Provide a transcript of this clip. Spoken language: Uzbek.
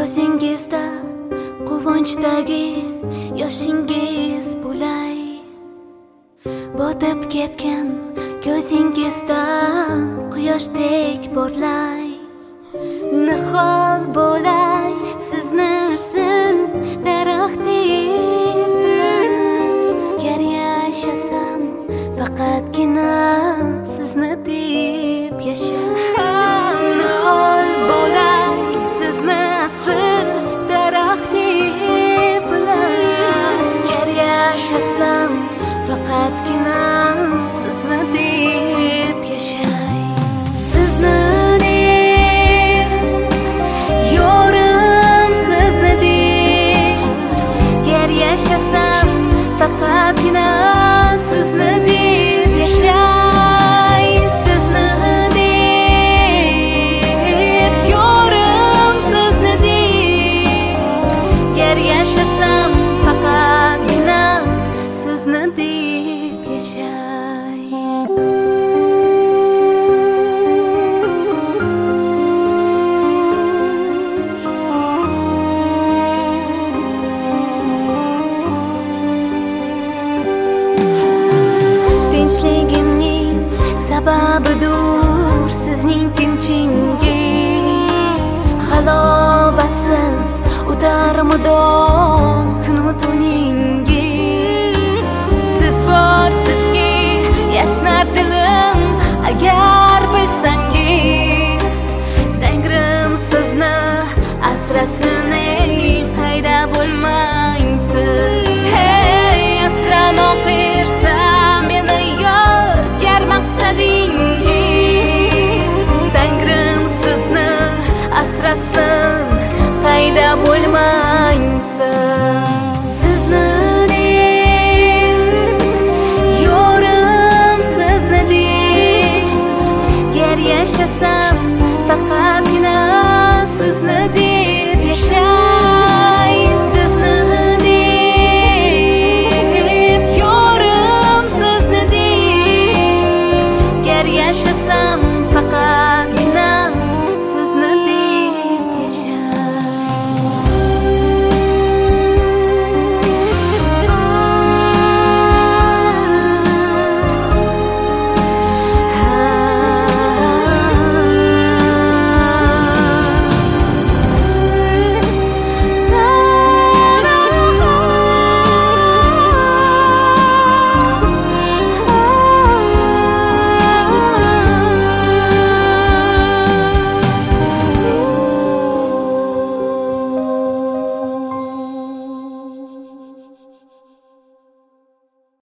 Ko'zingizda quvonchdagi yoshingiz bo'lay, botib ketgan ko'zingizda quyoshdek porlay. Nihol bo'lay sizni sil daraxtdek, gar yashasam faqatgina sizni deb yashar. Nihol bo'lay sizni sil daraxtdek, gar yashasam faqatgina sizni deb yashay. Sizni deb yorim, sizni deb gar yashasam faqatgina sizni deb yashay. Sizni deb yorim, sizni deb gar yashasam faqatgina sizni deb yashay. Tinchligimning sababidur sizning tinchingiz, halovatsiz o'tar mudom kunu tuningiz. Siz borsizki yashnar dilim, agar bilsangiz. Tangrim sizni asrasin, ey qayda bo'lmaysiz. Hey asramoqirsa meni yor, gar maqsadingiz. Tangrim sizni asrasin, qayda bo'lmaysiz.